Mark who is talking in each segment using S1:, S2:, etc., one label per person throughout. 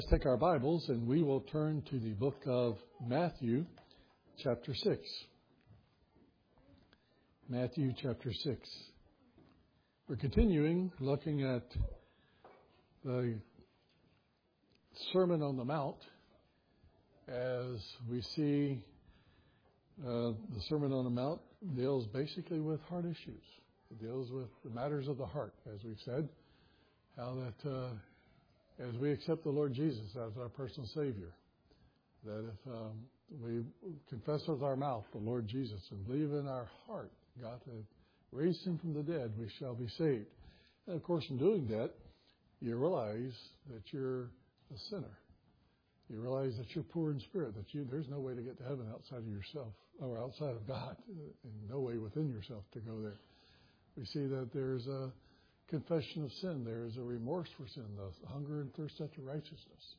S1: Let's take our Bibles and we will turn to the book of Matthew, chapter 6. Matthew, chapter 6. We're continuing looking at the Sermon on the Mount as we see the Sermon on the Mount deals basically with heart issues. It deals with the matters of the heart, as we've said, how that as we accept the Lord Jesus as our personal Savior, that if we confess with our mouth the Lord Jesus and believe in our heart God had raised him from the dead, we shall be saved. And of course, in doing that, you realize that you're a sinner. You realize that you're poor in spirit, that there's no way to get to heaven outside of yourself or outside of God, and no way within yourself to go there. We see that there's a confession of sin. There is a remorse for sin, the hunger and thirst after righteousness.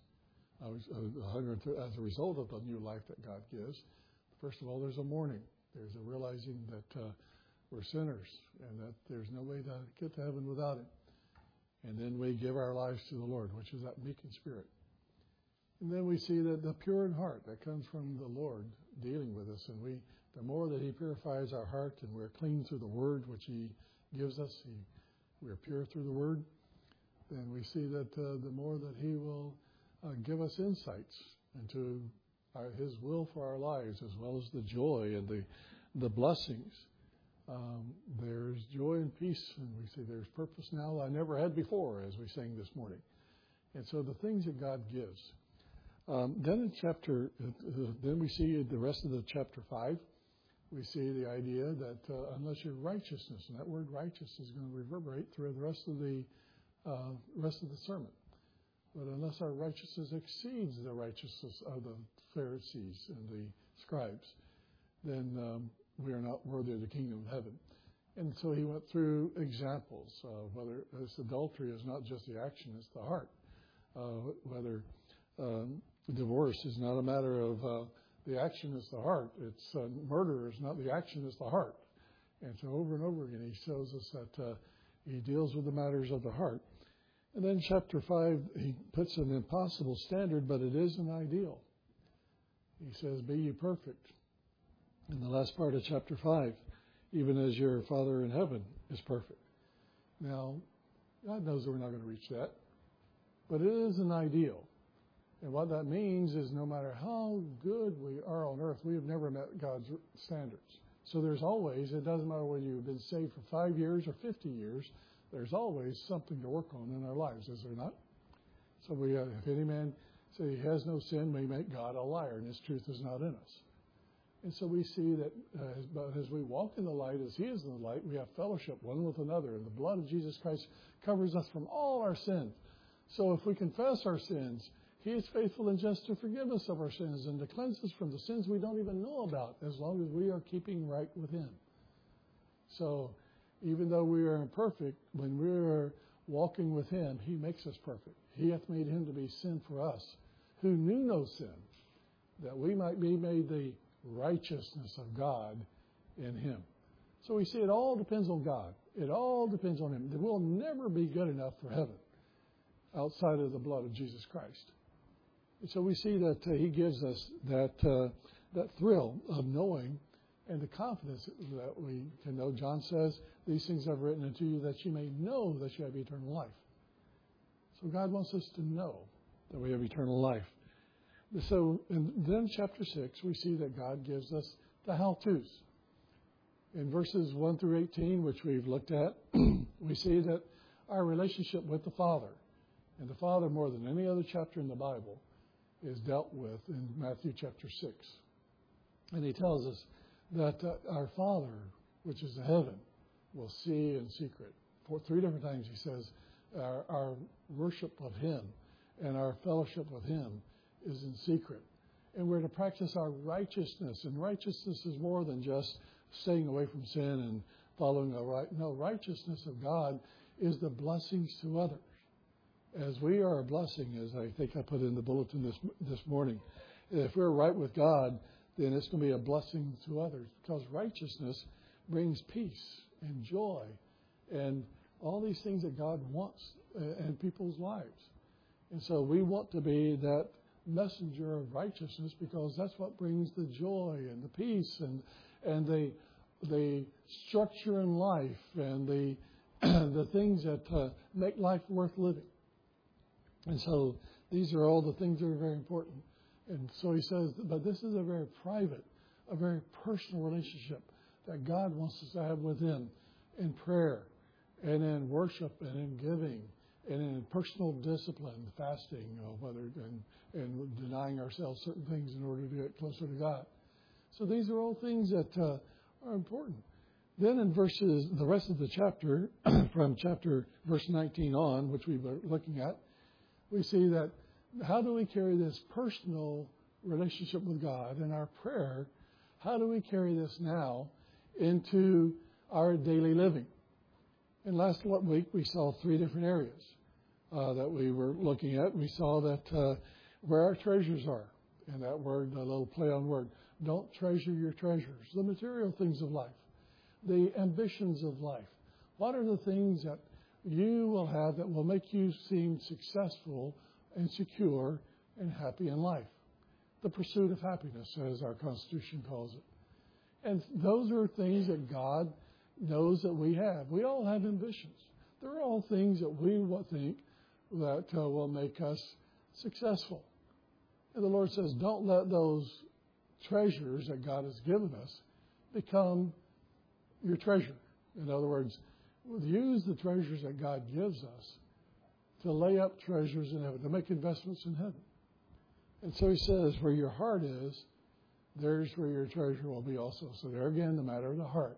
S1: As a result of the new life that God gives, first of all, there's a mourning. There's a realizing that we're sinners and that there's no way to get to heaven without Him. And then we give our lives to the Lord, which is that meek in spirit. And then we see that the pure in heart that comes from the Lord dealing with us. And the more that He purifies our heart and we're clean through the Word which He gives us, we're pure through the Word, then we see that the more that He will give us insights into His will for our lives, as well as the joy and the blessings. There's joy and peace, and we see there's purpose now I never had before, as we sang this morning. And so the things that God gives. Then we see the rest of the chapter 5. We see the idea that unless your righteousness, and that word righteous is going to reverberate through the rest of the sermon, but unless our righteousness exceeds the righteousness of the Pharisees and the scribes, then we are not worthy of the kingdom of heaven. And so he went through examples of whether this adultery is not just the action, it's the heart. Whether divorce is not a matter of the action is the heart. It's murder is not the action, is the heart. And so over and over again, he shows us that he deals with the matters of the heart. And then chapter 5, he puts an impossible standard, but it is an ideal. He says, be ye perfect. In the last part of chapter 5, even as your Father in heaven is perfect. Now, God knows that we're not going to reach that, but it is an ideal. And what that means is no matter how good we are on earth, we have never met God's standards. So there's always, it doesn't matter whether you've been saved for 5 years or 50 years, there's always something to work on in our lives, is there not? So if any man say he has no sin, we make God a liar, and His truth is not in us. And so we see that as we walk in the light, as He is in the light, we have fellowship one with another, and the blood of Jesus Christ covers us from all our sins. So if we confess our sins, He is faithful and just to forgive us of our sins and to cleanse us from the sins we don't even know about, as long as we are keeping right with Him. So even though we are imperfect, when we are walking with Him, He makes us perfect. He hath made Him to be sin for us, who knew no sin, that we might be made the righteousness of God in Him. So we see it all depends on God. It all depends on Him. We'll never be good enough for heaven outside of the blood of Jesus Christ. And so we see that He gives us that thrill of knowing and the confidence that we can know. John says, these things I've written unto you that you may know that you have eternal life. So God wants us to know that we have eternal life. So in then chapter 6, we see that God gives us the how-tos. In verses 1 through 18, which we've looked at, we see that our relationship with the Father, and the Father more than any other chapter in the Bible, is dealt with in Matthew chapter 6. And He tells us that our Father, which is in heaven, will see in secret. 3 different times He says our worship of Him and our fellowship with Him is in secret. And we're to practice our righteousness. And righteousness is more than just staying away from sin and following the right. No, righteousness of God is the blessings to others. As we are a blessing, as I think I put in the bulletin this morning, if we're right with God, then it's going to be a blessing to others, because righteousness brings peace and joy and all these things that God wants in people's lives. And so we want to be that messenger of righteousness because that's what brings the joy and the peace and the structure in life and the the things that make life worth living. And so these are all the things that are very important. And so he says, but this is a very private, a very personal relationship that God wants us to have with him in prayer and in worship and in giving and in personal discipline, fasting, and denying ourselves certain things in order to get closer to God. So these are all things that are important. Then in the rest of the chapter, from verse 19 on, which we were looking at, we see that how do we carry this personal relationship with God and our prayer, how do we carry this now into our daily living? And last week we saw 3 different areas that we were looking at. We saw that where our treasures are, and that word, a little play on word, don't treasure your treasures, the material things of life, the ambitions of life. What are the things that you will have that will make you seem successful and secure and happy in life? The pursuit of happiness, as our Constitution calls it. And those are things that God knows that we have. We all have ambitions. They're all things that we think that will make us successful. And the Lord says, don't let those treasures that God has given us become your treasure. In other words, use the treasures that God gives us to lay up treasures in heaven, to make investments in heaven. And so he says, where your heart is, there's where your treasure will be also. So there again, the matter of the heart.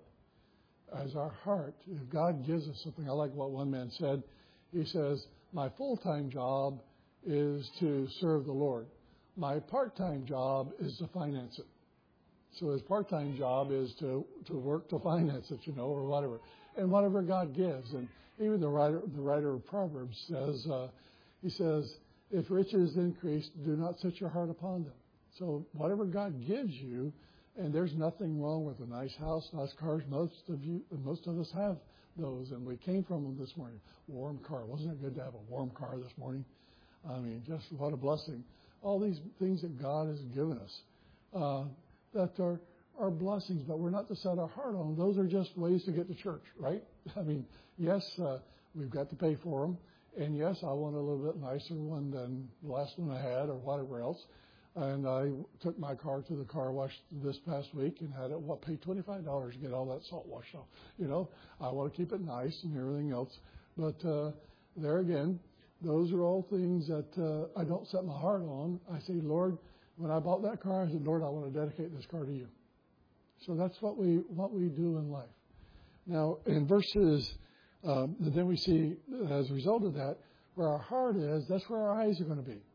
S1: As our heart, if God gives us something, I like what one man said. He says, my full-time job is to serve the Lord. My part-time job is to finance it. So his part-time job is to work to finance it, or whatever. And whatever God gives. And even the writer of Proverbs says, he says, if riches increase, do not set your heart upon them. So whatever God gives you, and there's nothing wrong with a nice house, nice cars. Most of us have those, and we came from them this morning. Warm car. Wasn't it good to have a warm car this morning? I mean, just what a blessing. All these things that God has given us that are blessings, but we're not to set our heart on them. Those are just ways to get to church, right? I mean, yes, we've got to pay for them. And yes, I want a little bit nicer one than the last one I had or whatever else. And I took my car to the car wash this past week and had it, paid $25 to get all that salt washed off. I want to keep it nice and everything else. But there again, those are all things that I don't set my heart on. I say, Lord, when I bought that car, I said, Lord, I want to dedicate this car to you. So that's what we do in life. Now, in verses, then we see, as a result of that, where our heart is, that's where our eyes are going to be.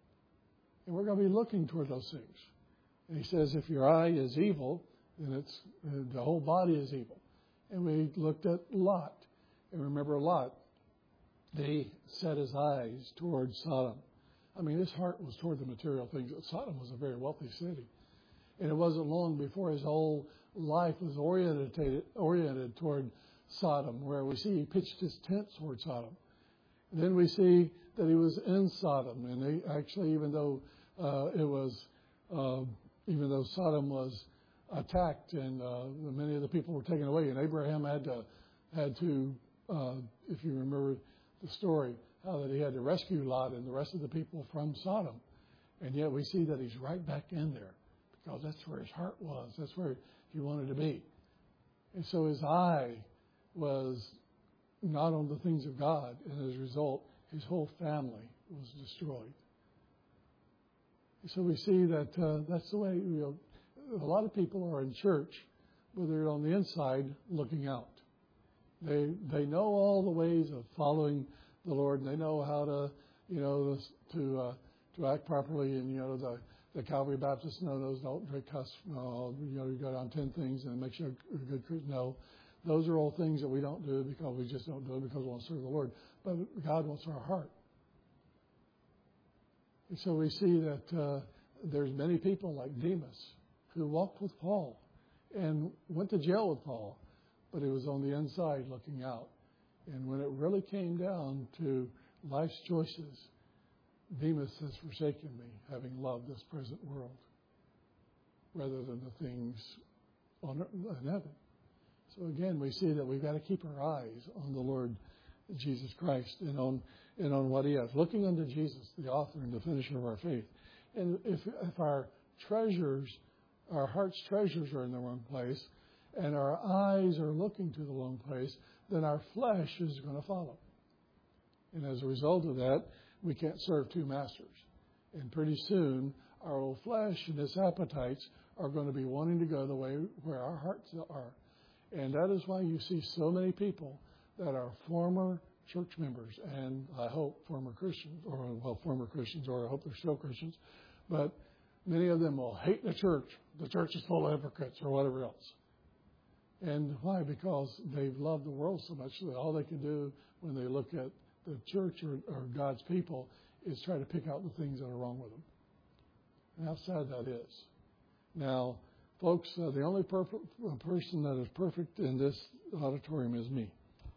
S1: And we're going to be looking toward those things. And he says, if your eye is evil, then the whole body is evil. And we looked at Lot. And remember Lot, he set his eyes toward Sodom. I mean, his heart was toward the material things. Sodom was a very wealthy city. And it wasn't long before his whole life was oriented toward Sodom, where we see he pitched his tent toward Sodom. And then we see that he was in Sodom. And they actually, even though Sodom was attacked and many of the people were taken away, and Abraham had to, if you remember the story, how that he had to rescue Lot and the rest of the people from Sodom. And yet we see that he's right back in there because that's where his heart was. That's where he wanted to be. And so his eye was not on the things of God. And as a result, his whole family was destroyed. So we see that that's the way, a lot of people are in church, but they're on the inside looking out. They know all the ways of following the Lord, and they know how to act properly. And the Calvary Baptist knows don't drink, cuss. No, you go down 10 things and make sure you're a good Christian. No, those are all things that we don't do because we just don't do it because we want to serve the Lord. But God wants our heart. And so we see that there's many people like Demas who walked with Paul and went to jail with Paul, but he was on the inside looking out. And when it really came down to life's choices, Demas has forsaken me, having loved this present world rather than the things in heaven. So again, we see that we've got to keep our eyes on the Lord Jesus Christ and on what He has. Looking unto Jesus, the author and the finisher of our faith. And if our treasures, our heart's treasures are in the wrong place, and our eyes are looking to the wrong place, then our flesh is going to follow. And as a result of that, we can't serve two masters. And pretty soon, our old flesh and its appetites are going to be wanting to go the way where our hearts are. And that is why you see so many people that are former church members, and I hope former Christians, or I hope they're still Christians, but many of them will hate the church. The church is full of hypocrites or whatever else. And why? Because they've loved the world so much that all they can do when they look at the church or God's people is try to pick out the things that are wrong with them. And how sad that is. Now, folks, the only person that is perfect in this auditorium is me.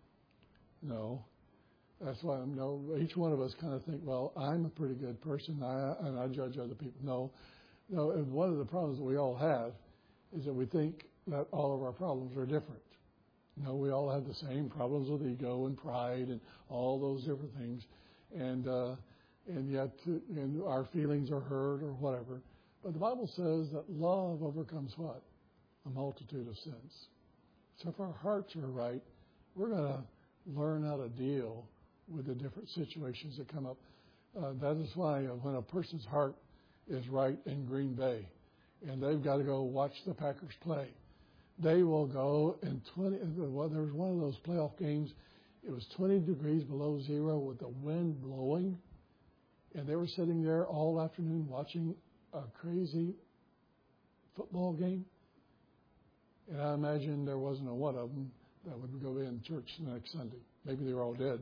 S1: No. That's why each one of us kind of think, well, I'm a pretty good person, and I judge other people. No. And one of the problems that we all have is that we think that all of our problems are different. No, we all have the same problems with ego and pride and all those different things, and yet our feelings are hurt or whatever. But the Bible says that love overcomes what? A multitude of sins. So if our hearts are right, we're going to learn how to deal with the different situations that come up. That is why when a person's heart is right in Green Bay and they've got to go watch the Packers play, they will go and there was one of those playoff games. It was 20 degrees below zero with the wind blowing, and they were sitting there all afternoon watching a crazy football game. And I imagine there wasn't a one of them that would go in church the next Sunday. Maybe they were all dead,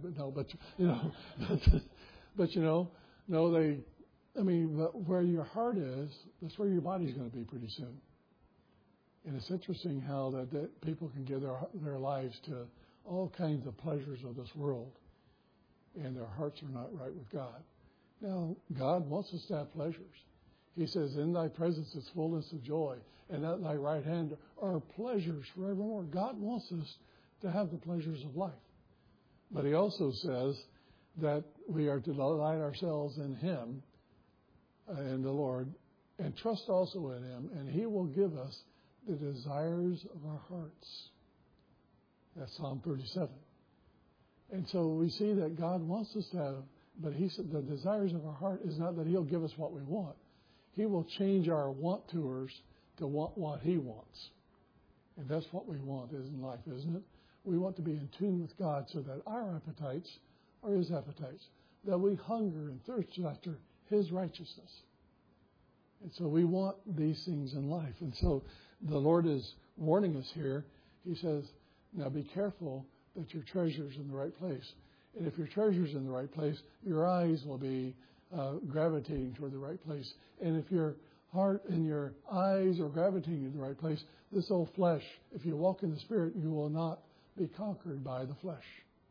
S1: but where your heart is, that's where your body's going to be pretty soon. And it's interesting how that people can give their lives to all kinds of pleasures of this world, and their hearts are not right with God. Now, God wants us to have pleasures. He says, in thy presence is fullness of joy, and at thy right hand are pleasures forevermore. God wants us to have the pleasures of life. But He also says that we are to delight ourselves in Him, in the Lord, and trust also in Him, and He will give us the desires of our hearts. That's Psalm 37. And so we see that God wants us to have, but He said the desires of our heart is not that He'll give us what we want. He will change our want-toers to want what He wants. And that's what we want in life, isn't it? We want to be in tune with God so that our appetites are His appetites, that we hunger and thirst after His righteousness. And so we want these things in life. And so the Lord is warning us here. He says, now be careful that your treasure's in the right place. And if your treasure's in the right place, your eyes will be gravitating toward the right place. And if your heart and your eyes are gravitating to the right place, this old flesh, if you walk in the Spirit, you will not be conquered by the flesh.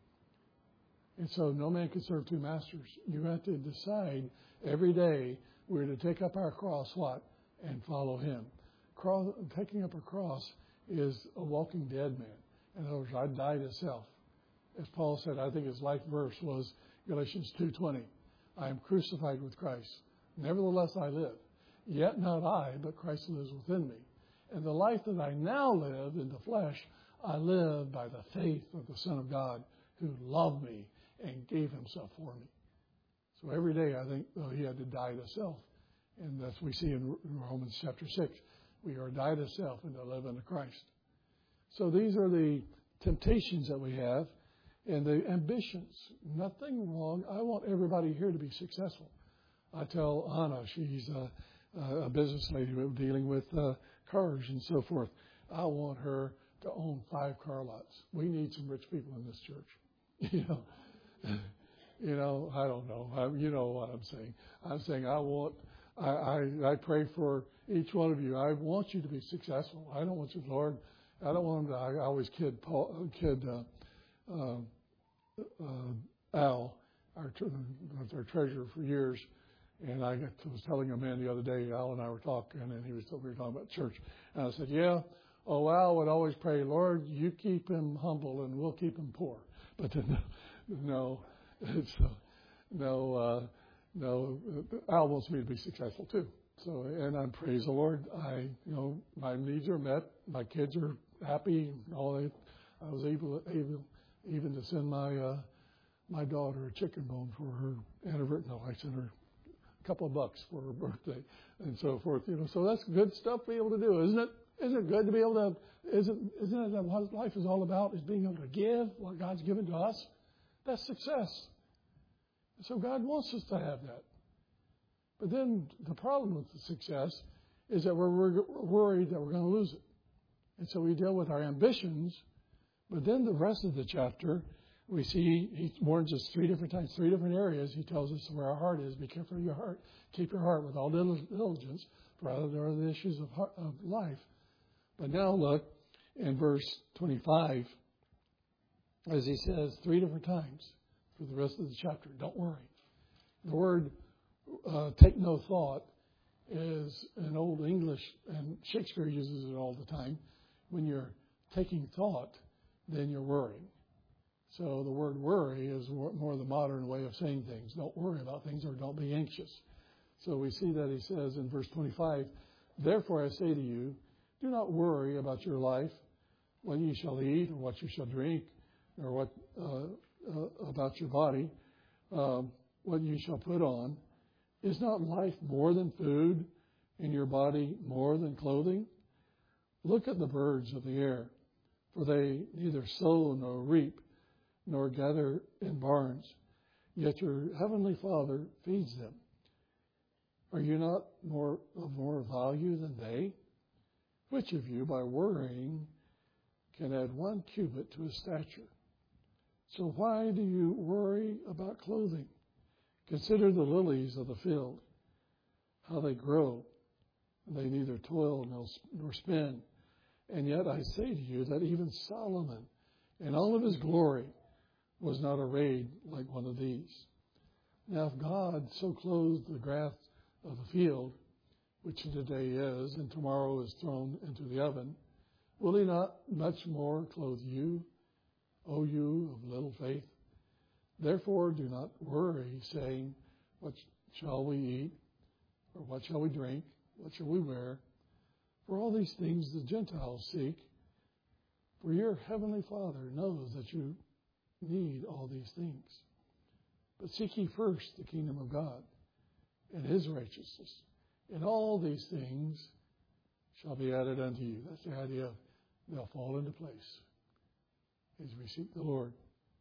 S1: And so no man can serve two masters. You have to decide every day we're to take up our cross, what? And follow Him. Taking up a cross is a walking dead man. In other words, I die to self. As Paul said, I think his life verse was Galatians 2:20. I am crucified with Christ. Nevertheless I live. Yet not I, but Christ lives within me. And the life that I now live in the flesh, I live by the faith of the Son of God who loved me and gave Himself for me. So every day I think, He had to die to self. And that's what we see in Romans chapter 6. We are die to self and to live unto Christ. So these are the temptations that we have and the ambitions. Nothing wrong. I want everybody here to be successful. I tell Anna, she's a business lady dealing with cars and so forth. I want her to own 5 car lots. We need some rich people in this church. I don't know. You know what I'm saying. I'm saying I pray for each one of you. I want you to be successful. I don't want you, Lord. I don't want them to. I always kid Al. our treasurer for years. And I was telling a man the other day, Al and I were talking, and we were talking about church. And I said, yeah, Al would always pray, Lord, you keep him humble and we'll keep him poor. But then, no, Al wants me to be successful too. So, and I praise the Lord. My needs are met. My kids are happy. I was able even to send my daughter a chicken bone for her anniversary. No, I sent her a couple of bucks for her birthday and so forth. So that's good stuff to be able to do, isn't it? Isn't it good to be able to? Isn't that what life is all about? Is being able to give what God's given to us? That's success. So God wants us to have that. But then the problem with the success is that we're worried that we're going to lose it. And so we deal with our ambitions. But then the rest of the chapter, we see he warns us 3 different times, 3 different areas. He tells us where our heart is. Be careful of your heart. Keep your heart with all diligence, for out are the issues of life. But now look in verse 25, as he says 3 different times for the rest of the chapter. Don't worry. The word take no thought is an old English, and Shakespeare uses it all the time. When you're taking thought, then you're worrying. So the word worry is more the modern way of saying things. Don't worry about things, or don't be anxious. So we see that he says in verse 25, therefore I say to you, do not worry about your life, what you shall eat, or what you shall drink, or what about your body, what you shall put on. Is not life more than food, and your body more than clothing? Look at the birds of the air, for they neither sow nor reap, nor gather in barns, yet your heavenly Father feeds them. Are you not of more value than they? Which of you, by worrying, can add 1 cubit to his stature? So why do you worry about clothing? Consider the lilies of the field, how they grow. They neither toil nor spin. And yet I say to you that even Solomon, in all of his glory, was not arrayed like one of these. Now if God so clothes the grass of the field, which today is, and tomorrow is thrown into the oven, will he not much more clothe you, O you of little faith? Therefore do not worry, saying, what shall we eat, or what shall we drink, what shall we wear? For all these things the Gentiles seek. For your heavenly Father knows that you need all these things. But seek ye first the kingdom of God and his righteousness, and all these things shall be added unto you. That's the idea of they'll fall into place as we seek the Lord.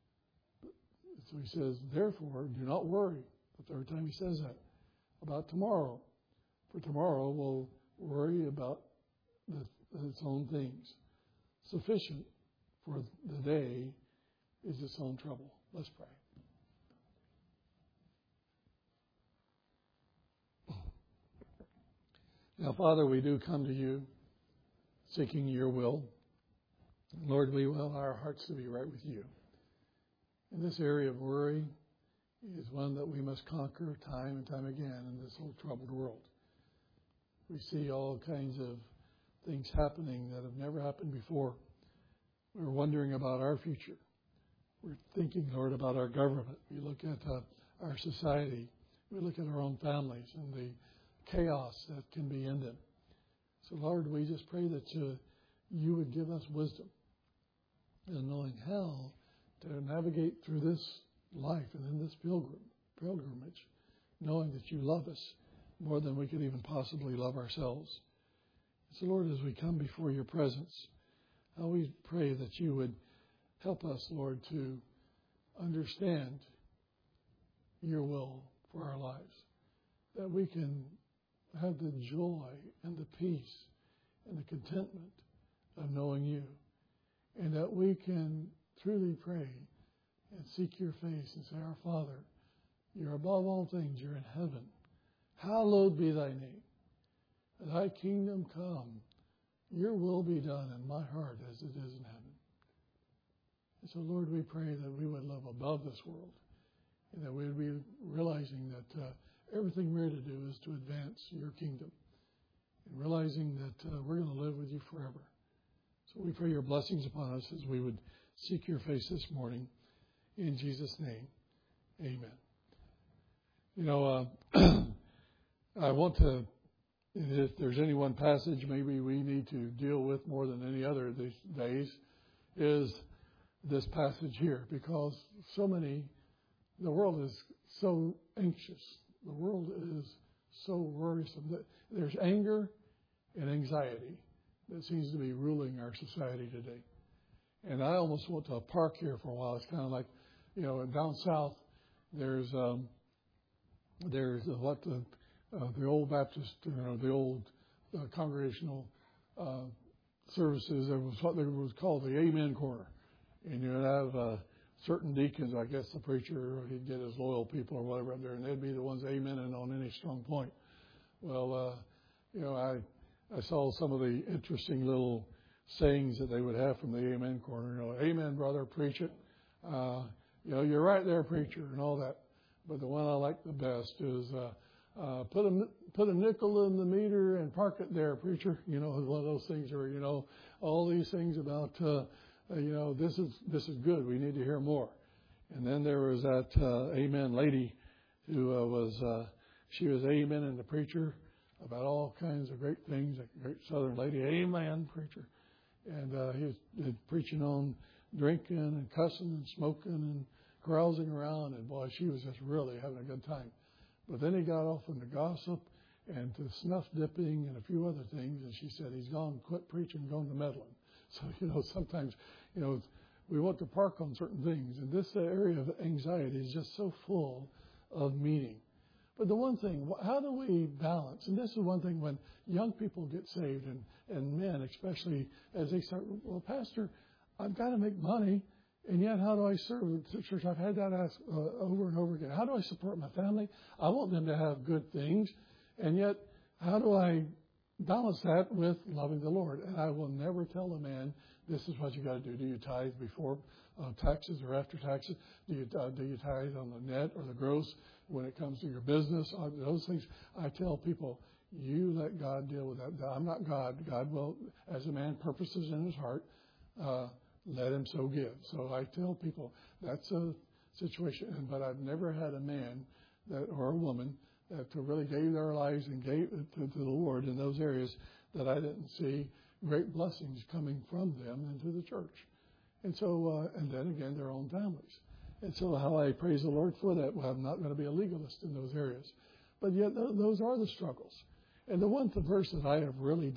S1: So he says, therefore, do not worry. The 3rd time he says that, about tomorrow. For tomorrow will worry about its own things. Sufficient for the day is its own trouble. Let's pray. Now, Father, we do come to you seeking your will. Lord, we will our hearts to be right with you. And this area of worry is one that we must conquer time and time again in this whole troubled world. We see all kinds of things happening that have never happened before. We're wondering about our future. We're thinking, Lord, about our government. We look at our society. We look at our own families and the chaos that can be in them. So, Lord, we just pray that you would give us wisdom in knowing how to navigate through this life and in this pilgrimage, knowing that you love us more than we could even possibly love ourselves. So, Lord, as we come before your presence, we pray that you would help us, Lord, to understand your will for our lives, that we can have the joy and the peace and the contentment of knowing you, and that we can truly pray and seek your face and say, our Father, you're above all things, you're in heaven. Hallowed be thy name. Thy kingdom come. Your will be done in my heart as it is in heaven. And so, Lord, we pray that we would live above this world and that we would be realizing that everything we're to do is to advance your kingdom, and realizing that we're going to live with you forever. So we pray your blessings upon us as we would seek your face this morning. In Jesus' name, amen. You know, I want to, if there's any one passage maybe we need to deal with more than any other these days, is this passage here, because the world is so anxious. The world is so worrisome. That there's anger and anxiety that seems to be ruling our society today. And I almost went to a park here for a while. It's kind of like, you know, down south, there's what the old Baptist, you know, the old congregational services. There was what was called the Amen Corner, and you'd have certain deacons, I guess the preacher, he'd get his loyal people or whatever up there, and they'd be the ones amening on any strong point. Well, you know, I saw some of the interesting little sayings that they would have from the Amen Corner. You know, amen, brother, preach it. You know, you're right there, preacher, and all that. But the one I like the best is put a nickel in the meter and park it there, preacher. You know, one of those things where, you know, all these things about, you know, this is good. We need to hear more. And then there was that amen lady who she was amening the preacher about all kinds of great things, a great Southern lady, amen, preacher. And he was preaching on drinking and cussing and smoking and carousing around, and boy, she was just really having a good time. But then he got off into gossip and to snuff dipping and a few other things, and she said, he's gone, quit preaching, going to meddling. So, you know, sometimes, you know, we want to park on certain things, and this area of anxiety is just so full of meaning. But the one thing, how do we balance? And this is one thing when young people get saved, and men especially, as they start, well, Pastor, I've got to make money, and yet how do I serve the church? I've had that asked over and over again. How do I support my family? I want them to have good things, and yet how do I balance that with loving the Lord? And I will never tell a man, this is what you got to do. Do you tithe before taxes or after taxes? Do you tithe on the net or the gross when it comes to your business? Those things. I tell people, you let God deal with that. I'm not God. God will, as a man purposes in his heart, let him so give. So I tell people that's a situation. But I've never had a man or a woman that really gave their lives and gave it to the Lord in those areas that I didn't see great blessings coming from them into the church. And so, and then again, their own families. And so how I praise the Lord for that. Well, I'm not going to be a legalist in those areas. But yet those are the struggles. And the one verse that I have really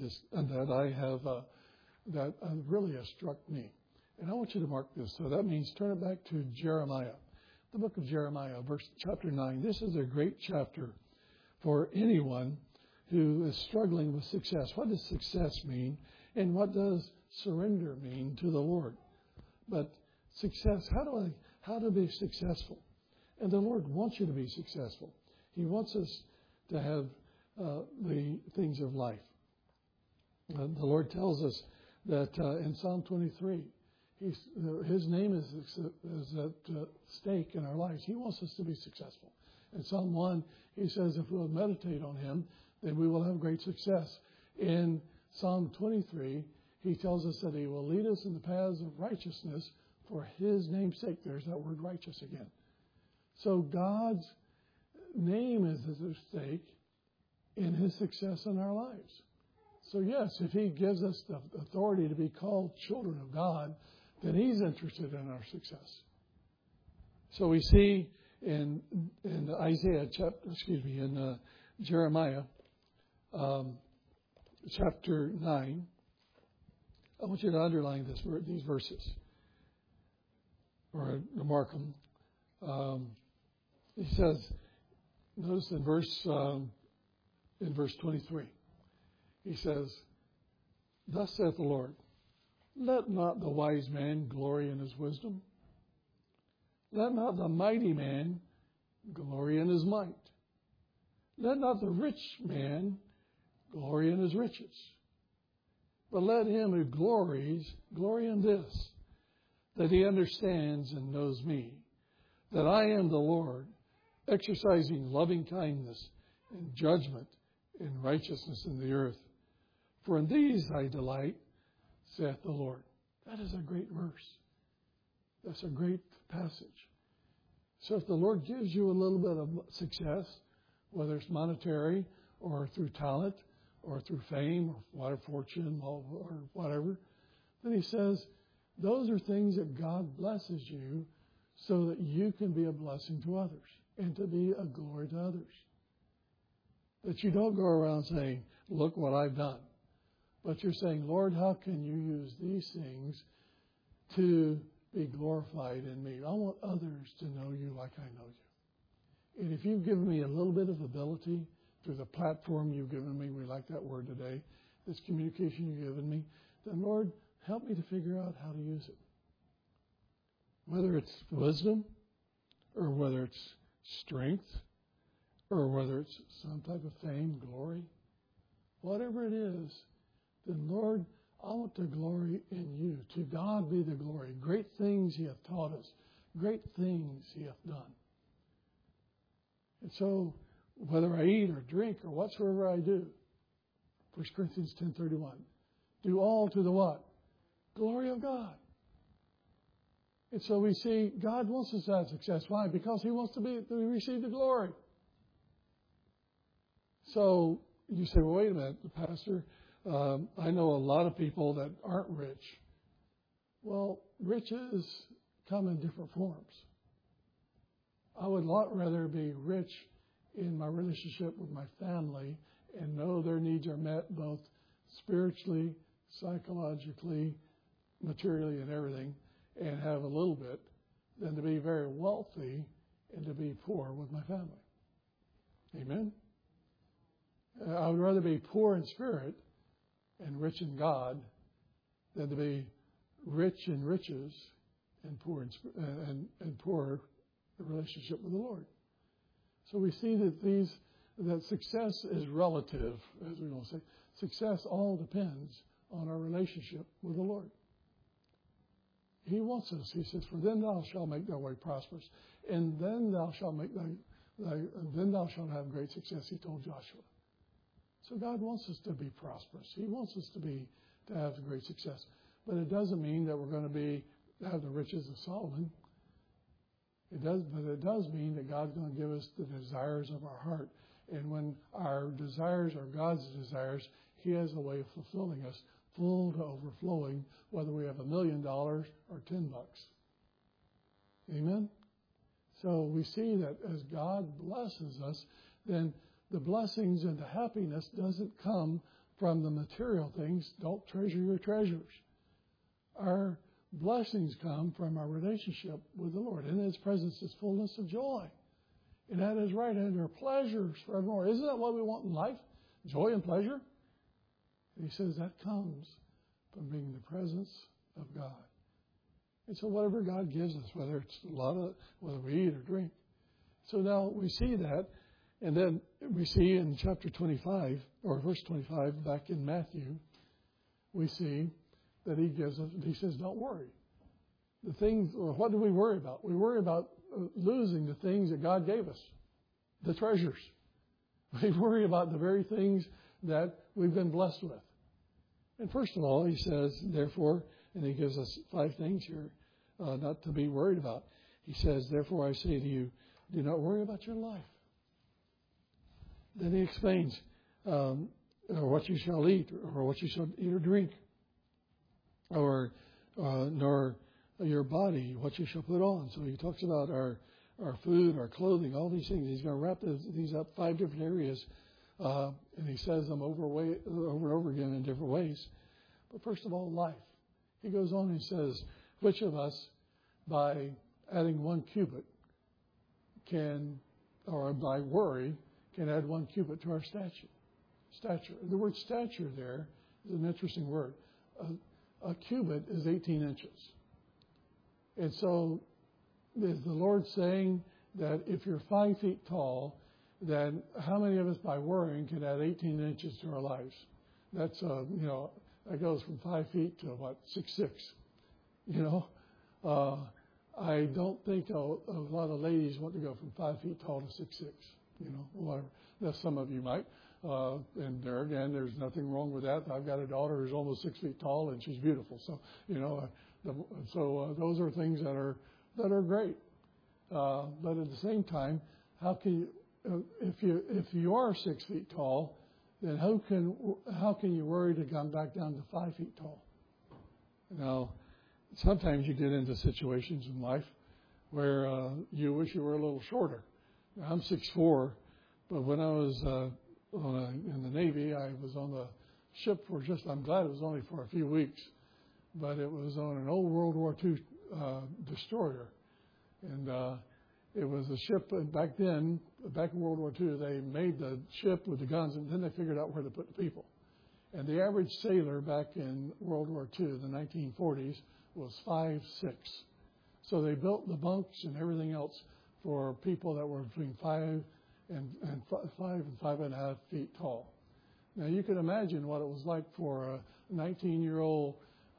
S1: that really has struck me. And I want you to mark this. So that means turn it back to Jeremiah, the book of Jeremiah, chapter 9. This is a great chapter for anyone who is struggling with success. What does success mean? And what does surrender mean to the Lord? But success, how to be successful? And the Lord wants you to be successful. He wants us to have the things of life. The Lord tells us that in Psalm 23, His name is at stake in our lives. He wants us to be successful. In Psalm 1, He says if we'll meditate on Him, then we will have great success. In Psalm 23, He tells us that He will lead us in the paths of righteousness for His name's sake. There's that word righteous again. So God's name is at stake in His success in our lives. So yes, if He gives us the authority to be called children of God, then He's interested in our success. So we see in Jeremiah chapter 9. I want you to underline these verses or mark them. He says, notice in verse 23, he says, "Thus saith the Lord, let not the wise man glory in his wisdom. Let not the mighty man glory in his might. Let not the rich man glory in his riches. But let him who glories glory in this, that he understands and knows me, that I am the Lord, exercising loving kindness and judgment and righteousness in the earth. For in these I delight, saith the Lord. That is a great verse. That's a great passage. So if the Lord gives you a little bit of success, whether it's monetary or through talent or through fame or whatever, fortune or whatever, then he says those are things that God blesses you so that you can be a blessing to others and to be a glory to others. That you don't go around saying, look what I've done. But you're saying, Lord, how can you use these things to be glorified in me? I want others to know you like I know you. And if you've given me a little bit of ability through the platform you've given me, we like that word today, this communication you've given me, then Lord, help me to figure out how to use it. Whether it's wisdom or whether it's strength or whether it's some type of fame, glory, whatever it is, then Lord, I want to glory in you. To God be the glory. Great things he hath taught us. Great things he hath done. And so, whether I eat or drink or whatsoever I do, 1 Corinthians 10:31, do all to the what? Glory of God. And so we see God wants us to have success. Why? Because he wants to receive the glory. So you say, well, wait a minute, Pastor. I know a lot of people that aren't rich. Well, riches come in different forms. I would a lot rather be rich in my relationship with my family and know their needs are met both spiritually, psychologically, materially, and everything, and have a little bit, than to be very wealthy and to be poor with my family. Amen? I would rather be poor in spirit and rich in God than to be rich in riches and poor in poor relationship with the Lord. So we see that success is relative, as we will say. Success all depends on our relationship with the Lord. He wants us. He says, "For then thou shalt make thy way prosperous, and then thou shalt have great success." He told Joshua. So God wants us to be prosperous. He wants us to have great success. But it doesn't mean that we're going to have the riches of Solomon. But it does mean that God's going to give us the desires of our heart. And when our desires are God's desires, he has a way of fulfilling us, full to overflowing, whether we have $1 million or $10. Amen? So we see that as God blesses us, then the blessings and the happiness doesn't come from the material things. Don't treasure your treasures. Our blessings come from our relationship with the Lord. In his presence is fullness of joy. And at his right hand are pleasures forevermore. Isn't that what we want in life? Joy and pleasure? And he says that comes from being in the presence of God. And so whatever God gives us, whether it's whether we eat or drink. So now we see that. And then we see in chapter 25, or verse 25, back in Matthew, we see that he says, don't worry. The things, or what do we worry about? We worry about losing the things that God gave us, the treasures. We worry about the very things that we've been blessed with. And first of all, he says, therefore, and he gives us 5 things here not to be worried about. He says, therefore I say to you, do not worry about your life. Then he explains what you shall eat, or what you shall eat or drink, or nor your body, what you shall put on. So he talks about our food, our clothing, all these things. He's going to wrap these up 5 different areas, and he says them over and over again in different ways. But first of all, life. He goes on and says, which of us, by adding 1 cubit, or by worry, can add 1 cubit to our stature. The word stature there is an interesting word. A cubit is 18 inches. And so is the Lord saying that if you're 5 feet tall, then how many of us by worrying can add 18 inches to our lives? That's, that goes from 5 feet to 6'6", I don't think a lot of ladies want to go from 5 feet tall to 6'6", whatever. Now, some of you might. And there again, there's nothing wrong with that. I've got a daughter who's almost 6 feet tall, and she's beautiful. So, those are things that are great. But at the same time, how can you, if you are 6 feet tall, then how can you worry to come back down to 5 feet tall? Now, sometimes you get into situations in life where you wish you were a little shorter. Now, I'm 6'4", but when I was in the Navy, I was on the ship I'm glad it was only for a few weeks, but it was on an old World War II destroyer. And it was a ship back in World War II, they made the ship with the guns, and then they figured out where to put the people. And the average sailor back in World War II, the 1940s, was 5'6". So they built the bunks and everything else for people that were between 5 and 5.5 feet tall. Now you can imagine what it was like for a 19-year-old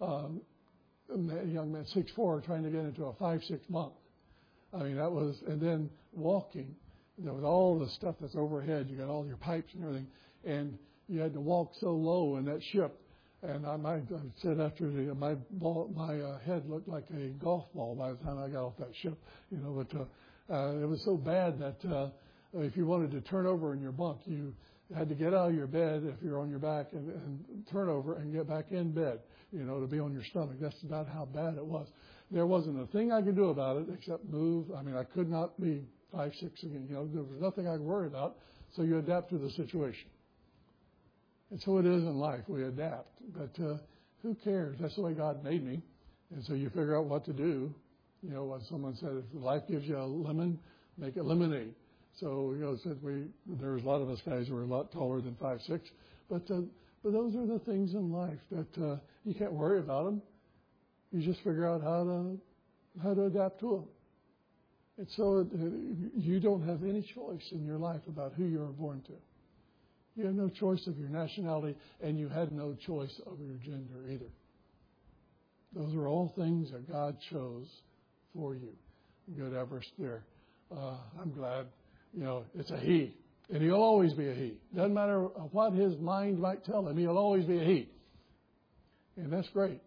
S1: young man, 6'4", trying to get into a 5'6" bunk. I mean, that was, and then walking, with all the stuff that's overhead, you got all your pipes and everything, and you had to walk so low in that ship. And I said after my head looked like a golf ball by the time I got off that ship, But it was so bad that if you wanted to turn over in your bunk, you had to get out of your bed if you're on your back and turn over and get back in bed, to be on your stomach. That's about how bad it was. There wasn't a thing I could do about it except move. I mean, I could not be 5'6" again. There was nothing I could worry about. So you adapt to the situation. And so it is in life. We adapt. But who cares? That's the way God made me. And so you figure out what to do. What someone said, if life gives you a lemon, make it lemonade. So, there's a lot of us guys who are a lot taller than 5'6". But those are the things in life that you can't worry about them. You just figure out how to adapt to them. And so you don't have any choice in your life about who you are born to. You have no choice of your nationality, and you had no choice of your gender either. Those are all things that God chose for you. Good Everest there. I'm glad, it's a he. And he'll always be a he. Doesn't matter what his mind might tell him, he'll always be a he. And that's great.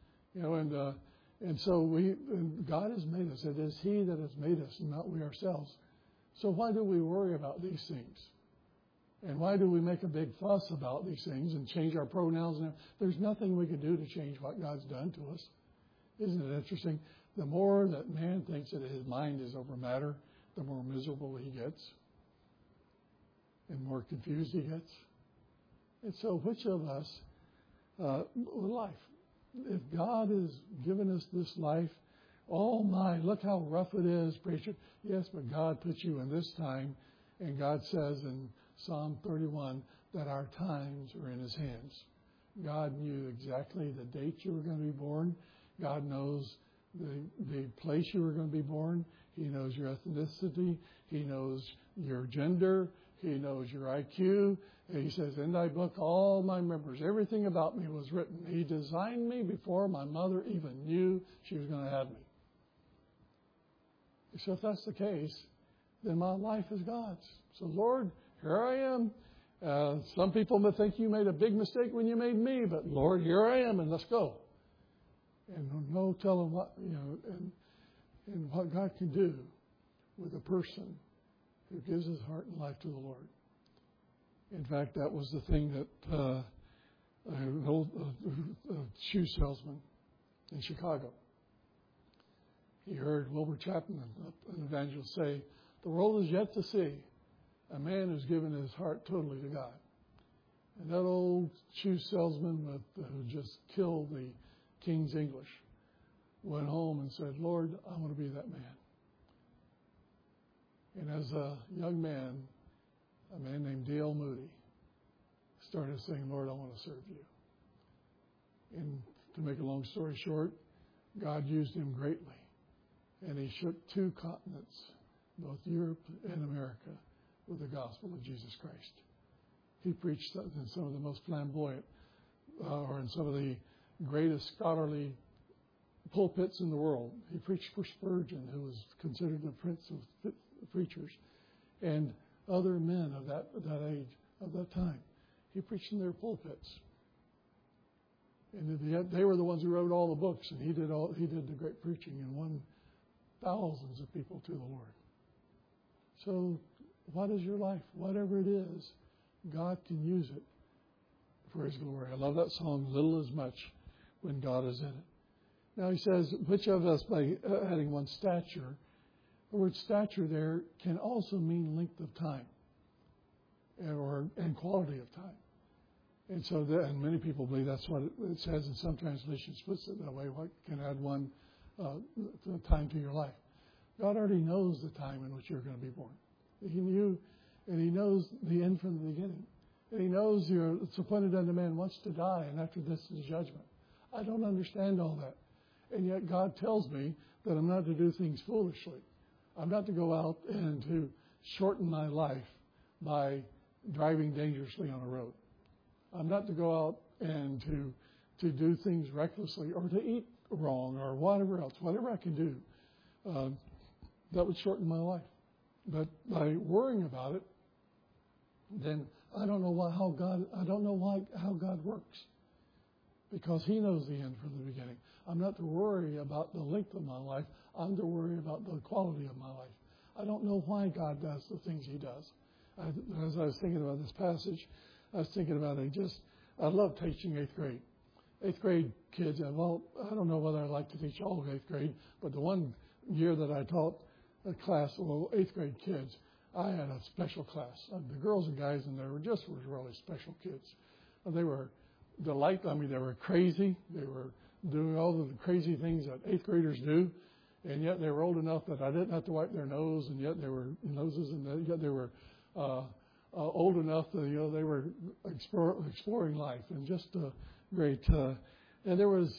S1: And so God has made us. It is he that has made us, and not we ourselves. So why do we worry about these things? And why do we make a big fuss about these things and change our pronouns? There's nothing we can do to change what God's done to us. Isn't it interesting? The more that man thinks that his mind is over matter, the more miserable he gets and more confused he gets. And so which of us, life, if God has given us this life, oh my, look how rough it is, preacher. Yes, but God put you in this time, and God says in Psalm 31 that our times are in his hands. God knew exactly the date you were going to be born. God knows the place you were going to be born. He knows your ethnicity. He knows your gender. He knows your IQ. And he says, in thy book, all my members, everything about me was written. He designed me before my mother even knew she was going to have me. So if that's the case, then my life is God's. So Lord, here I am. Some people may think you made a big mistake when you made me, but Lord, here I am, and let's go. And no telling what, and what God can do with a person who gives his heart and life to the Lord. In fact, that was the thing that an old shoe salesman in Chicago, he heard Wilbur Chapman, an evangelist, say, the world is yet to see a man who's given his heart totally to God. And that old shoe salesman who just killed the King's English went home and said, Lord, I want to be that man. And as a young man, a man named D.L. Moody started saying, Lord, I want to serve you. And to make a long story short, God used him greatly. And he shook 2 continents, both Europe and America, with the gospel of Jesus Christ. He preached in some of the most flamboyant, or in some of the greatest scholarly pulpits in the world. He preached for Spurgeon, who was considered the prince of preachers, and other men of that age, of that time. He preached in their pulpits. And they were the ones who wrote all the books, and he did the great preaching and won thousands of people to the Lord. So what is your life? Whatever it is, God can use it for His glory. I love that song, Little is Much, when God is in it. Now he says, which of us by adding one stature? The word stature there can also mean length of time and quality of time. And so, and many people believe that's what it says in some translations, puts it that way. What can add one time to your life? God already knows the time in which you're going to be born. He knew, and He knows the end from the beginning. And He knows it's appointed unto man once to die, and after this is judgment. I don't understand all that. And yet God tells me that I'm not to do things foolishly. I'm not to go out and to shorten my life by driving dangerously on a road. I'm not to go out and to do things recklessly or to eat wrong or whatever else, whatever I can do, that would shorten my life. But by worrying about it, then I don't know how God works, because He knows the end from the beginning. I'm not to worry about the length of my life. I'm to worry about the quality of my life. I don't know why God does the things He does. As I was thinking about this passage, I was thinking about I love teaching 8th grade. 8th grade kids, well, I don't know whether I like to teach all of 8th grade, but the one year that I taught a class of 8th grade kids, I had a special class. The girls and guys in there were really special kids. They were they were crazy. They were doing all of the crazy things that 8th graders do, and yet they were old enough that I didn't have to wipe their nose, and yet they were yet they were old enough that they were exploring life, and just great. And there were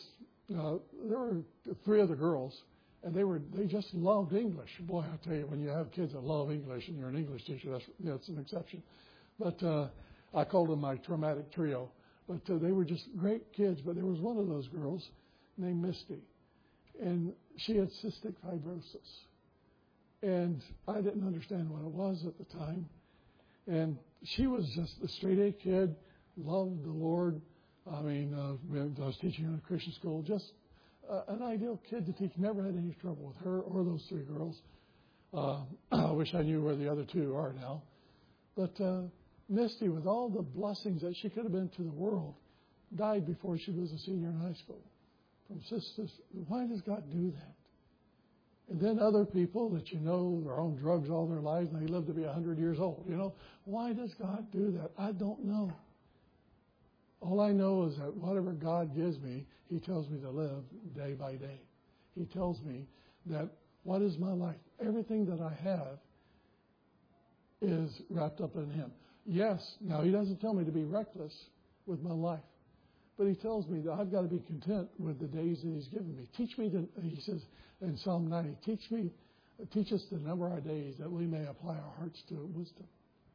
S1: 3 other girls, and they just loved English. Boy, I tell you, when you have kids that love English and you're an English teacher, that's an exception. But I called them my traumatic trio. But they were just great kids. But there was one of those girls named Misty, and she had cystic fibrosis, and I didn't understand what it was at the time. And she was just a straight-A kid, loved the Lord. I mean, I was teaching in a Christian school, just an ideal kid to teach. Never had any trouble with her or those 3 girls. I wish I knew where the other 2 are now. But Misty, with all the blessings that she could have been to the world, died before she was a senior in high school from cystis. Why does God do that? And then other people that are on drugs all their lives and they live to be 100 years old. Why does God do that? I don't know. All I know is that whatever God gives me, He tells me to live day by day. He tells me that what is my life? Everything that I have is wrapped up in Him. Yes, now He doesn't tell me to be reckless with my life, but He tells me that I've got to be content with the days that He's given me. He says in Psalm 90, teach us the number of our days that we may apply our hearts to wisdom.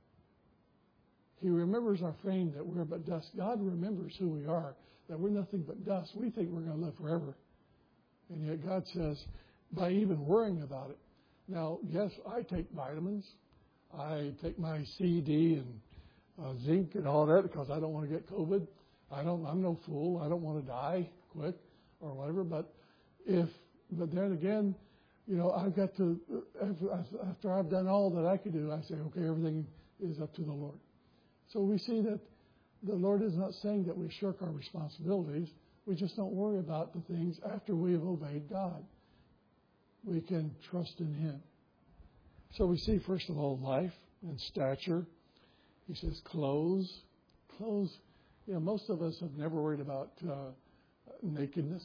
S1: He remembers our frame that we're but dust. God remembers who we are, that we're nothing but dust. We think we're going to live forever. And yet God says, by even worrying about it. Now, yes, I take vitamins. I take my C, D, and zinc and all that because I don't want to get COVID. I'm no fool. I don't want to die quick or whatever. But then again, I've got to, after I've done all that I could do, I say, okay, everything is up to the Lord. So we see that the Lord is not saying that we shirk our responsibilities. We just don't worry about the things after we have obeyed God. We can trust in Him. So we see, first of all, life and stature. He says clothes. Clothes, most of us have never worried about nakedness.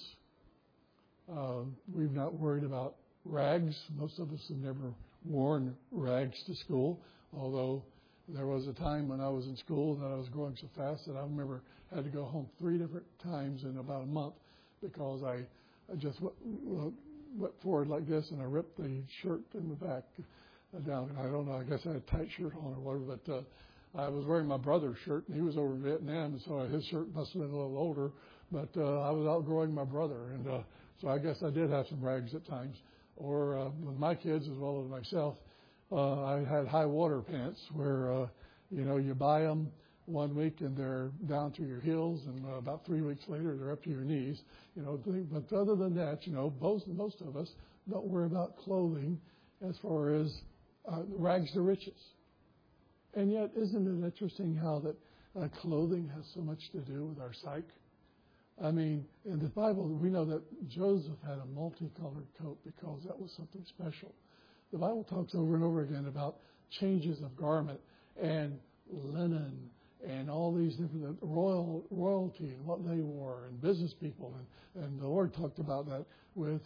S1: We've not worried about rags. Most of us have never worn rags to school, although there was a time when I was in school that I was growing so fast that I remember I had to go home 3 different times in about a month because I just went forward like this and I ripped the shirt in the back down. I don't know, I guess I had a tight shirt on or whatever, but I was wearing my brother's shirt and he was over in Vietnam, and so his shirt must have been a little older, but I was outgrowing my brother, and So I guess I did have some rags at times. Or with my kids as well as myself, I had high water pants where, you buy them 1 week and they're down to your heels, and about 3 weeks later they're up to your knees. But other than that, most of us don't worry about clothing as far as rags to riches. And yet, isn't it interesting how that clothing has so much to do with our psyche? I mean, in the Bible, we know that Joseph had a multicolored coat because that was something special. The Bible talks over and over again about changes of garment and linen and all these different royalty and what they wore, and business people, and the Lord talked about that with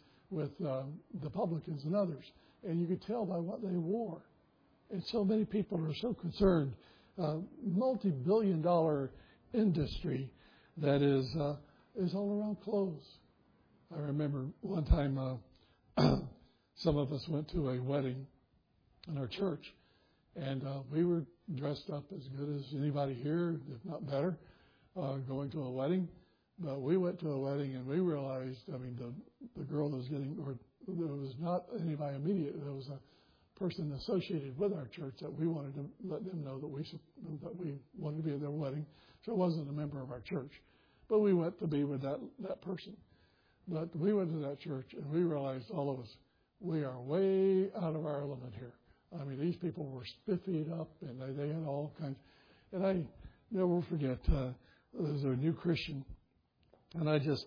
S1: the publicans and others, and you could tell by what they wore. And so many people are so concerned. Multi-billion-dollar industry that is all around clothes. I remember one time some of us went to a wedding in our church, and we were dressed up as good as anybody here, if not better, going to a wedding. But we went to a wedding and we realized, the girl that was getting, or there was not anybody immediate, there was a person associated with our church that we wanted to let them know that we wanted to be at their wedding. So it wasn't a member of our church. But we went to be with that person. But we went to that church and we realized, all of us, we are way out of our element here. These people were spiffied up and they had all kinds. And I never forget, there was a new Christian. And I just,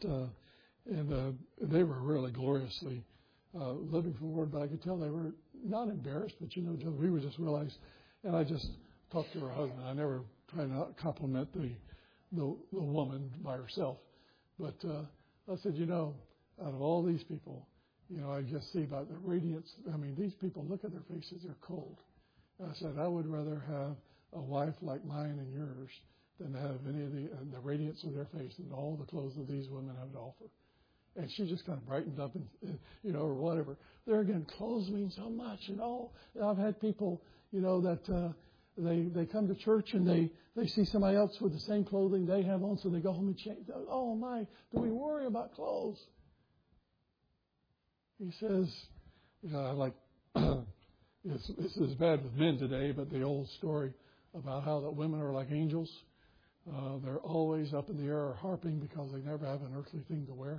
S1: they were really gloriously living for the Lord, but I could tell they were not embarrassed, but we were just realized, and I just talked to her husband. I never try to compliment the woman by herself, but I said, out of all these people, I just see by the radiance. These people, look at their faces; they're cold. And I said, I would rather have a wife like mine and yours than to have any of the radiance of their face and all the clothes that these women have to offer. And she just kind of brightened up and or whatever. There again, clothes mean so much. And I've had people, that they come to church and they see somebody else with the same clothing they have on, so they go home and change. Oh my, do we worry about clothes? He says, this is bad with men today, but the old story about how that women are like angels. They're always up in the air harping because they never have an earthly thing to wear.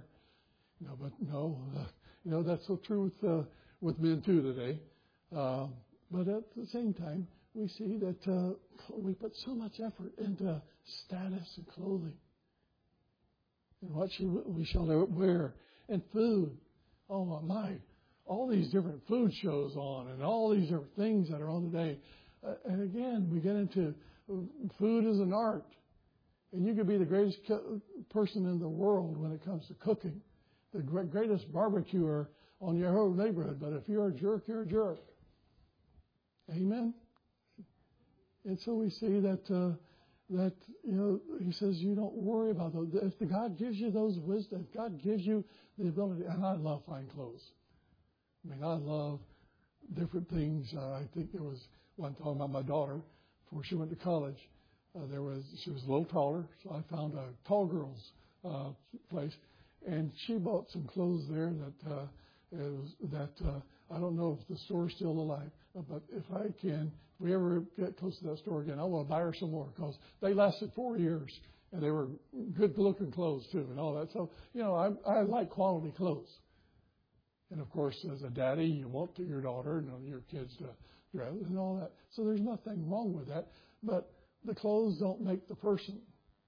S1: That's so true with men too today. But at the same time, we see that we put so much effort into status and clothing, and what we shall wear, and food. Oh my! All these different food shows on, and all these different things that are on today. And again, we get into food as an art, and you could be the greatest person in the world when it comes to cooking. The greatest barbecuer on your whole neighborhood, but if you're a jerk, you're a jerk. Amen? And so we see that he says you don't worry about those. If God gives you those wisdom, if God gives you the ability, and I love fine clothes. I love different things. I think there was one talking about my daughter before she went to college. She was a little taller, so I found a tall girls place. And she bought some clothes there that I don't know if the store's still alive, but if we ever get close to that store again, I want to buy her some more because they lasted 4 years and they were good-looking clothes too, and all that. So I like quality clothes. And of course, as a daddy, you want your daughter and your kids to dress and all that. So there's nothing wrong with that, but the clothes don't make the person.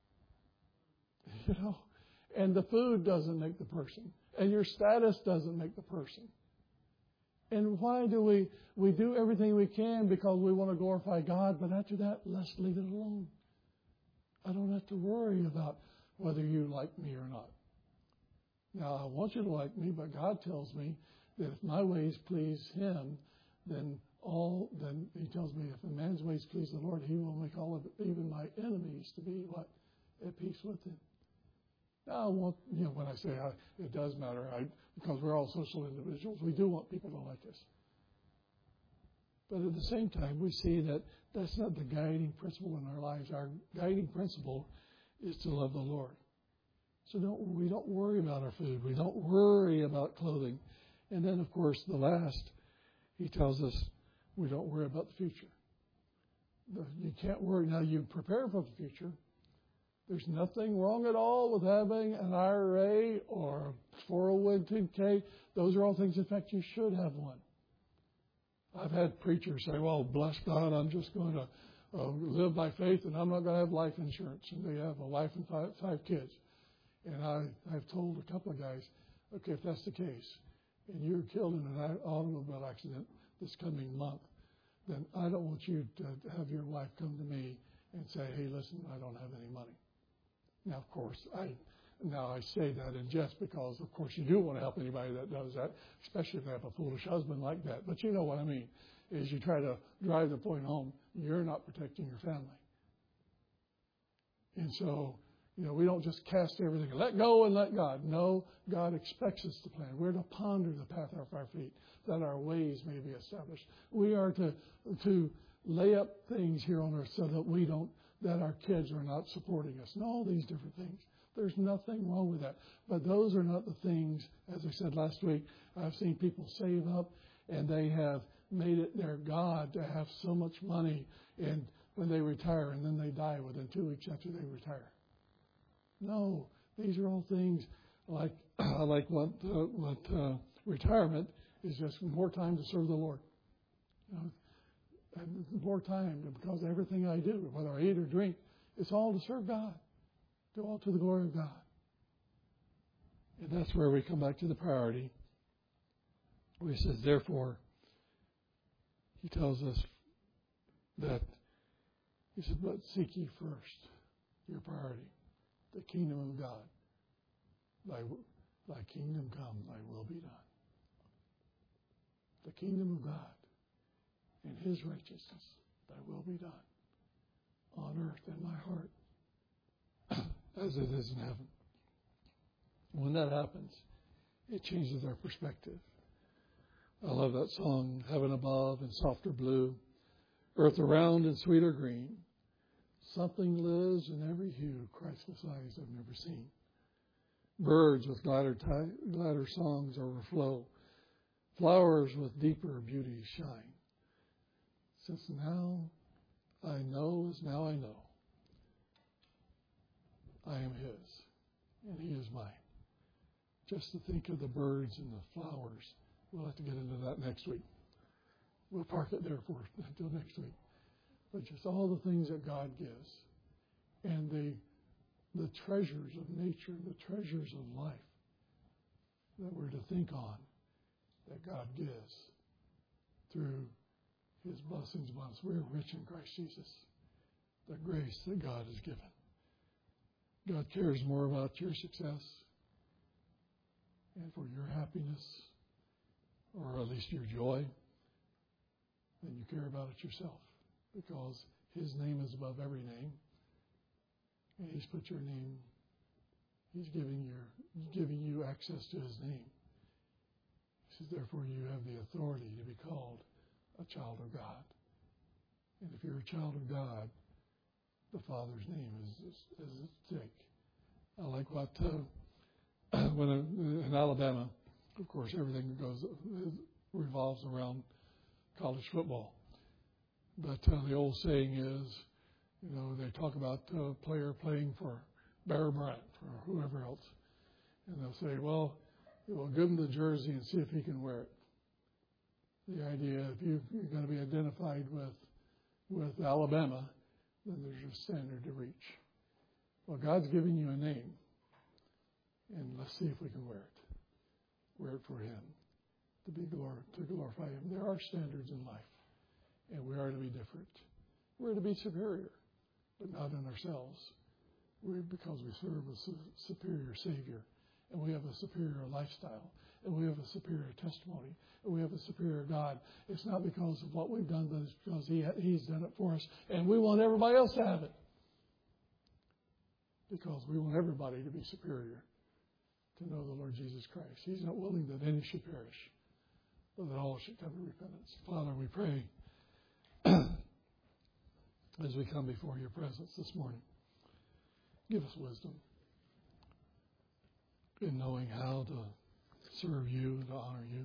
S1: And the food doesn't make the person. And your status doesn't make the person. And why do we do everything we can because we want to glorify God, but after that, let's leave it alone. I don't have to worry about whether you like me or not. Now, I want you to like me, but God tells me that if my ways please Him, then He tells me if a man's ways please the Lord, He will make all of it, even my enemies, to be what? At peace with Him. Now, I want, when I say it does matter, because we're all social individuals, we do want people to like us. But at the same time, we see that that's not the guiding principle in our lives. Our guiding principle is to love the Lord. So we don't worry about our food. We don't worry about clothing. And then, of course, the last, he tells us we don't worry about the future. You can't worry. Now, you prepare for the future. There's nothing wrong at all with having an IRA or a 401k. Those are all things. In fact, you should have one. I've had preachers say, well, bless God, I'm just going to live by faith and I'm not going to have life insurance. And they have a wife and five kids. And I've told a couple of guys, okay, if that's the case, and you're killed in an automobile accident this coming month, then I don't want you to have your wife come to me and say, hey, listen, I don't have any money. Now, of course, I say that in jest because, of course, you do want to help anybody that does that, especially if they have a foolish husband like that. But you know what I mean, is you try to drive the point home, you're not protecting your family. And so, we don't just cast everything, let go and let God. No, God expects us to plan. We're to ponder the path of our feet, that our ways may be established. We are to lay up things here on earth so that our kids are not supporting us, and all these different things. There's nothing wrong with that. But those are not the things, as I said last week, I've seen people save up, and they have made it their God to have so much money and when they retire, and then they die within 2 weeks after they retire. No, these are all things like retirement is just more time to serve the Lord. And more time, because everything I do, whether I eat or drink, it's all to serve God, to all to the glory of God. And that's where we come back to the priority. Where he says, therefore, he tells us that, he said, but seek ye first your priority, the kingdom of God. Thy kingdom come, thy will be done. The kingdom of God and his righteousness, thy will be done on earth in my heart as it is in heaven. When that happens, it changes our perspective. I love that song, heaven above and softer blue, earth around and sweeter green. Something lives in every hue, Christless eyes I've never seen. Birds with gladder songs overflow, flowers with deeper beauty shine. Since now I know as now I know, I am his and he is mine. Just to think of the birds and the flowers. We'll have to get into that next week. We'll park it there until next week. But just all the things that God gives and the treasures of nature, the treasures of life that we're to think on that God gives through his blessings upon us. We're rich in Christ Jesus. The grace that God has given. God cares more about your success and for your happiness, or at least your joy, than you care about it yourself. Because his name is above every name. And he's put your name, he's giving you access to his name. He says, therefore you have the authority to be called a child of God. And if you're a child of God, the Father's name is at stake. I like what, when in Alabama, of course, everything revolves around college football. But the old saying is, they talk about a player playing for Bear Bryant or whoever else. And they'll say, well, give him the jersey and see if he can wear it. The idea, if you're going to be identified with Alabama, then there's a standard to reach. Well, God's giving you a name, and let's see if we can wear it. Wear it for him, to glorify him. There are standards in life, and we are to be different. We're to be superior, but not in ourselves. Because we serve a superior Savior, and we have a superior lifestyle, and we have a superior testimony, and we have a superior God. It's not because of what we've done, but it's because he's done it for us, and we want everybody else to have it. Because we want everybody to be superior, to know the Lord Jesus Christ. He's not willing that any should perish, but that all should come to repentance. Father, we pray as we come before your presence this morning, give us wisdom. in knowing how to serve you and to honor you.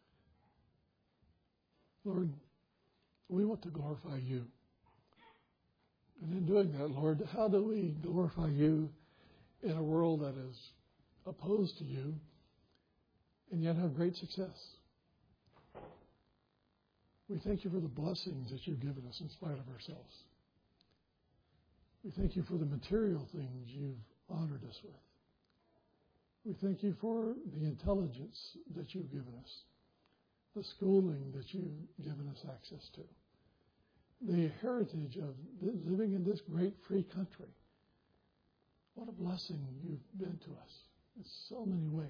S1: Lord, we want to glorify you. And in doing that, Lord, how do we glorify you in a world that is opposed to you and yet have great success? We thank you for the blessings that you've given us in spite of ourselves. We thank you for the material things you've honored us with. We thank you for the intelligence that you've given us, the schooling that you've given us access to, the heritage of living in this great free country. What a blessing you've been to us in so many ways.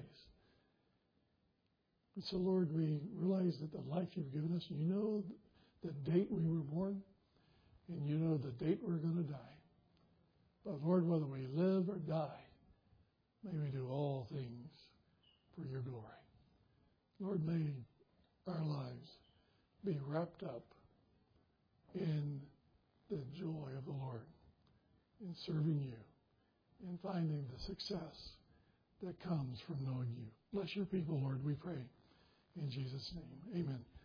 S1: And so, Lord, we realize that the life you've given us, you know the date we were born, and you know the date we're going to die. But, Lord, whether we live or die, may we do all things for your glory. Lord, may our lives be wrapped up in the joy of the Lord, in serving you, in finding the success that comes from knowing you. Bless your people, Lord, we pray. In Jesus' name, amen.